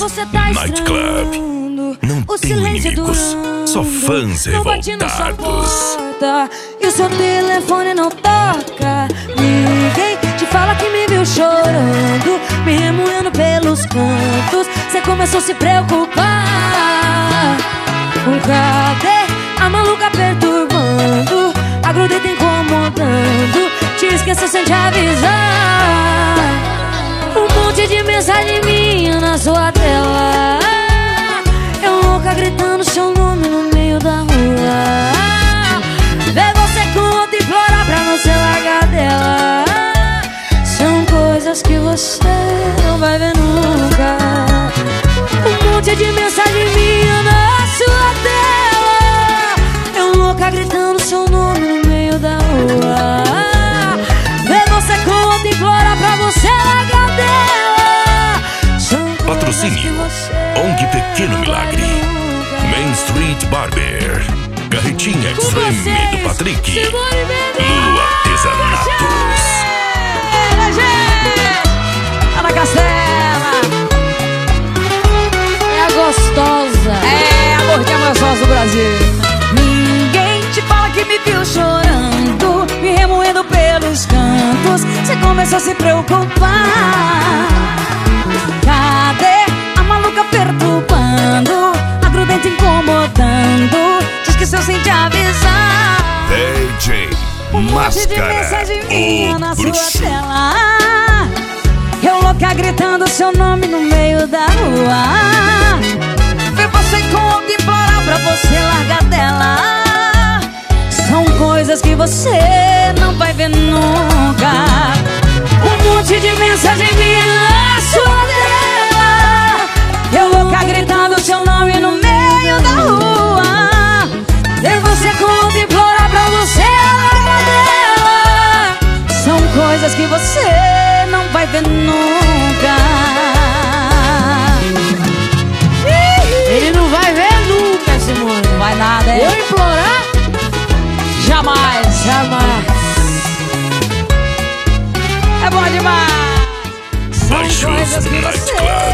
você tá Nightclub. Não o tenho silêncio inimigos, durando, só fãs não bate na sua revoltados. porta, e o seu telefone não toca. Ninguém te fala que me viu chorando, me remoendo pelos cantos. Cê começou a se preocupar. Cadê a maluca perturbando, a grudenta incomodando, te esqueceu sem te avisar. Um monte de mensagem minha na sua tela, eu louca gritando seu nome no meio da rua. Ver você com outra implorar pra não se largar dela. São coisas que você não vai ver nunca. Um monte de mensagem minha na sua tela, eu louca gritando seu nome no meio da rua. Ver você com outra implorar pra você largar dela. Patrocínio ONG Pequeno Milagre, Main Street Barber, Carretinha Extreme do Patrick, Lua Artesanatos. Ana Castela é a gostosa, É a gordinha mais gostosa do Brasil. ninguém te fala que me viu chorando, me remoendo pelos cantos. Você começou a se preocupar. Cadê a maluca perturbando, a grudenta incomodando, te esqueceu sem te avisar. DJ Um monte de Máscara, mensagem minha na o sua bruxo. tela, eu louca gritando seu nome no meio da rua. Ver você com outra implorar pra você largar dela. São coisas que você não vai ver nunca. Um monte de mensagem minha na sua tela, eu louca gritando seu nome no meio da rua. Ver você com outra implorar pra você largar dela. São coisas que você não vai ver nunca. Ele não vai ver nunca, Simone. Não vai nada, é? Eu implorar? Jamais. Jamais. É bom demais. São Baixos coisas que você Nightclub.